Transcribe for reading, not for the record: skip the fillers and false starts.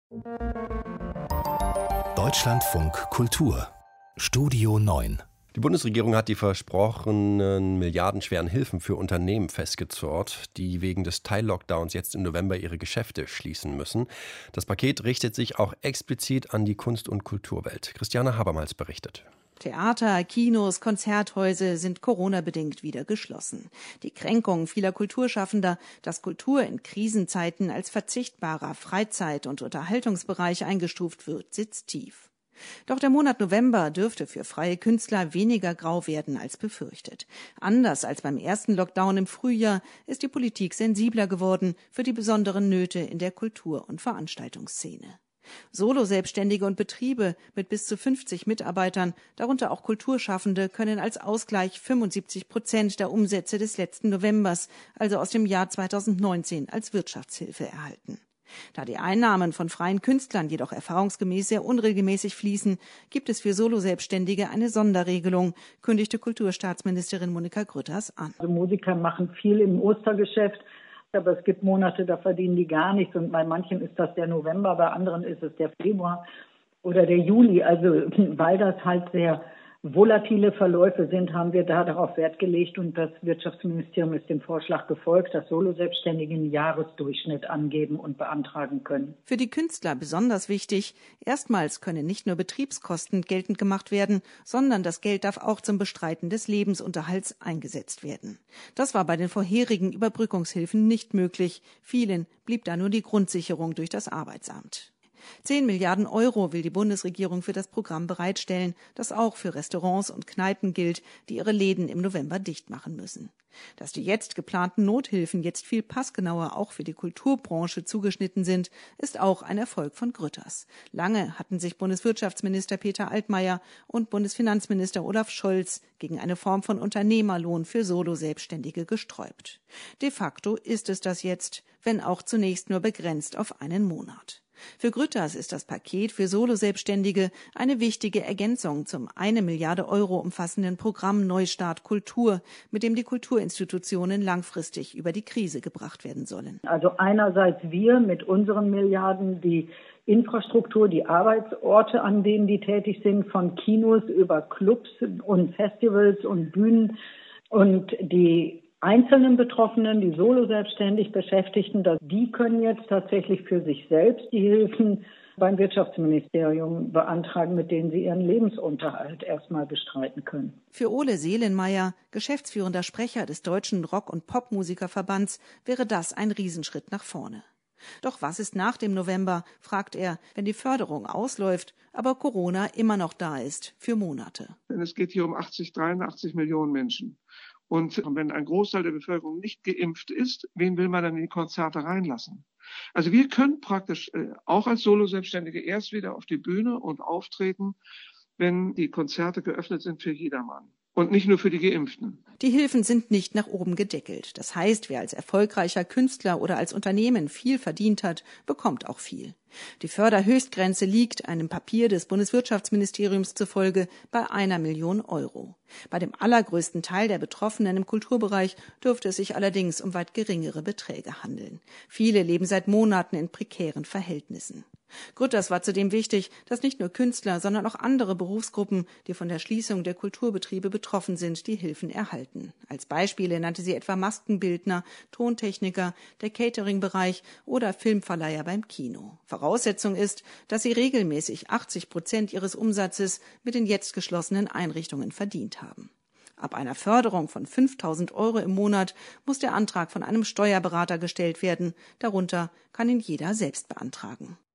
Deutschlandfunk Kultur Studio 9. Die Bundesregierung hat die versprochenen milliardenschweren Hilfen für Unternehmen festgezurrt, die wegen des Teil-Lockdowns jetzt im November ihre Geschäfte schließen müssen. Das Paket richtet sich auch explizit an die Kunst- und Kulturwelt. Christiane Habermals berichtet. Theater, Kinos, Konzerthäuser sind Corona-bedingt wieder geschlossen. Die Kränkung vieler Kulturschaffender, dass Kultur in Krisenzeiten als verzichtbarer Freizeit- und Unterhaltungsbereich eingestuft wird, sitzt tief. Doch der Monat November dürfte für freie Künstler weniger grau werden als befürchtet. Anders als beim ersten Lockdown im Frühjahr ist die Politik sensibler geworden für die besonderen Nöte in der Kultur- und Veranstaltungsszene. Solo-Selbstständige und Betriebe mit bis zu 50 Mitarbeitern, darunter auch Kulturschaffende, können als Ausgleich 75% der Umsätze des letzten Novembers, also aus dem Jahr 2019, als Wirtschaftshilfe erhalten. Da die Einnahmen von freien Künstlern jedoch erfahrungsgemäß sehr unregelmäßig fließen, gibt es für Solo-Selbstständige eine Sonderregelung, kündigte Kulturstaatsministerin Monika Grütters an. Also Musiker machen viel im Ostergeschäft, aber es gibt Monate, da verdienen die gar nichts. Und bei manchen ist das der November, bei anderen ist es der Februar oder der Juli. Also weil das halt sehr volatile Verläufe sind, haben wir da darauf Wert gelegt und das Wirtschaftsministerium ist dem Vorschlag gefolgt, dass Solo-Selbstständige einen Jahresdurchschnitt angeben und beantragen können. Für die Künstler besonders wichtig, erstmals können nicht nur Betriebskosten geltend gemacht werden, sondern das Geld darf auch zum Bestreiten des Lebensunterhalts eingesetzt werden. Das war bei den vorherigen Überbrückungshilfen nicht möglich. Vielen blieb da nur die Grundsicherung durch das Arbeitsamt. 10 Milliarden Euro will die Bundesregierung für das Programm bereitstellen, das auch für Restaurants und Kneipen gilt, die ihre Läden im November dicht machen müssen. Dass die jetzt geplanten Nothilfen jetzt viel passgenauer auch für die Kulturbranche zugeschnitten sind, ist auch ein Erfolg von Grütters. Lange hatten sich Bundeswirtschaftsminister Peter Altmaier und Bundesfinanzminister Olaf Scholz gegen eine Form von Unternehmerlohn für Solo-Selbstständige gesträubt. De facto ist es das jetzt, wenn auch zunächst nur begrenzt auf einen Monat. Für Grütters ist das Paket für Solo-Selbstständige eine wichtige Ergänzung zum 1 Milliarde Euro umfassenden Programm Neustart Kultur, mit dem die Kulturinstitutionen langfristig über die Krise gebracht werden sollen. Also einerseits wir mit unseren Milliarden, die Infrastruktur, die Arbeitsorte, an denen die tätig sind, von Kinos über Clubs und Festivals und Bühnen und die einzelnen Betroffenen, die solo-selbstständig Beschäftigten, die können jetzt tatsächlich für sich selbst die Hilfen beim Wirtschaftsministerium beantragen, mit denen sie ihren Lebensunterhalt erstmal bestreiten können. Für Ole Seelenmeier, geschäftsführender Sprecher des Deutschen Rock- und Popmusikerverbands, wäre das ein Riesenschritt nach vorne. Doch was ist nach dem November, fragt er, wenn die Förderung ausläuft, aber Corona immer noch da ist, für Monate. Denn es geht hier um 83 Millionen Menschen. Und wenn ein Großteil der Bevölkerung nicht geimpft ist, wen will man dann in die Konzerte reinlassen? Also wir können praktisch auch als Solo-Selbstständige erst wieder auf die Bühne und auftreten, wenn die Konzerte geöffnet sind für jedermann. Und nicht nur für die Geimpften. Die Hilfen sind nicht nach oben gedeckelt. Das heißt, wer als erfolgreicher Künstler oder als Unternehmen viel verdient hat, bekommt auch viel. Die Förderhöchstgrenze liegt einem Papier des Bundeswirtschaftsministeriums zufolge bei 1 Million Euro. Bei dem allergrößten Teil der Betroffenen im Kulturbereich dürfte es sich allerdings um weit geringere Beträge handeln. Viele leben seit Monaten in prekären Verhältnissen. Grütters war zudem wichtig, dass nicht nur Künstler, sondern auch andere Berufsgruppen, die von der Schließung der Kulturbetriebe betroffen sind, die Hilfen erhalten. Als Beispiele nannte sie etwa Maskenbildner, Tontechniker, der Catering-Bereich oder Filmverleiher beim Kino. Voraussetzung ist, dass sie regelmäßig 80% ihres Umsatzes mit den jetzt geschlossenen Einrichtungen verdient haben. Ab einer Förderung von 5.000 Euro im Monat muss der Antrag von einem Steuerberater gestellt werden. Darunter kann ihn jeder selbst beantragen.